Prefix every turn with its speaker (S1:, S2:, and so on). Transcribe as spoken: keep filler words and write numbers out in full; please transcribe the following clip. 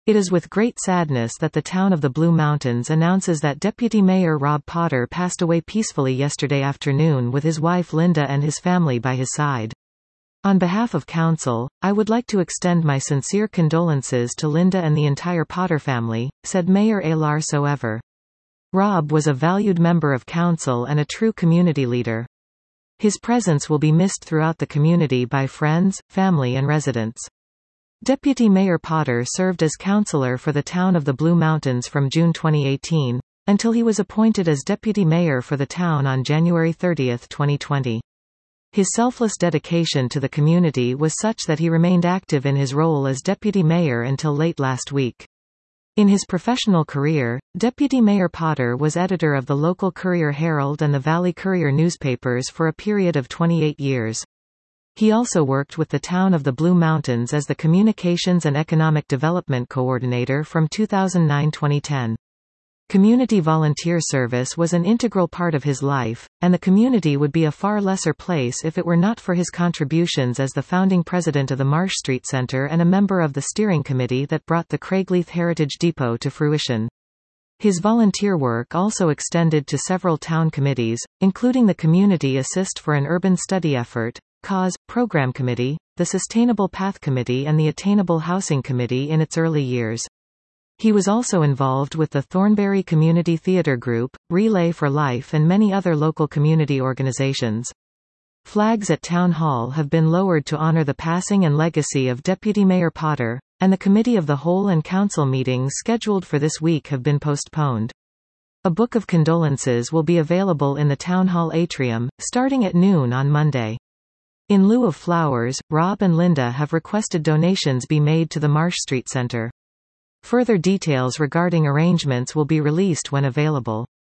S1: It is with great sadness that the town of the Blue Mountains announces that Deputy Mayor Rob Potter passed away peacefully yesterday afternoon with his wife Linda and his family by his side. On behalf of Council, I would like to extend my sincere condolences to Linda and the entire Potter family, said Mayor Alar Soever. Rob was a valued member of Council and a true community leader. His presence will be missed throughout the community by friends, family and residents. Deputy Mayor Potter served as councillor for the town of the Blue Mountains from June twenty eighteen, until he was appointed as deputy mayor for the town on January thirtieth twenty twenty. His selfless dedication to the community was such that he remained active in his role as deputy mayor until late last week. In his professional career, Deputy Mayor Potter was editor of the local Courier Herald and the Valley Courier newspapers for a period of twenty-eight years. He also worked with the town of the Blue Mountains as the Communications and Economic Development Coordinator from two thousand nine to twenty ten. Community volunteer service was an integral part of his life, and the community would be a far lesser place if it were not for his contributions as the founding president of the Marsh Street Centre and a member of the steering committee that brought the Craigleith Heritage Depot to fruition. His volunteer work also extended to several town committees, including the Community Assist for an Urban Study Effort, Cause, Program Committee, the Sustainable Path Committee and the Attainable Housing Committee in its early years. He was also involved with the Thornbury Community Theatre Group, Relay for Life and many other local community organizations. Flags at Town Hall have been lowered to honor the passing and legacy of Deputy Mayor Potter, and the Committee of the Whole and Council meetings scheduled for this week have been postponed. A book of condolences will be available in the Town Hall atrium, starting at noon on Monday. In lieu of flowers, Rob and Linda have requested donations be made to the Marsh Street Centre. Further details regarding arrangements will be released when available.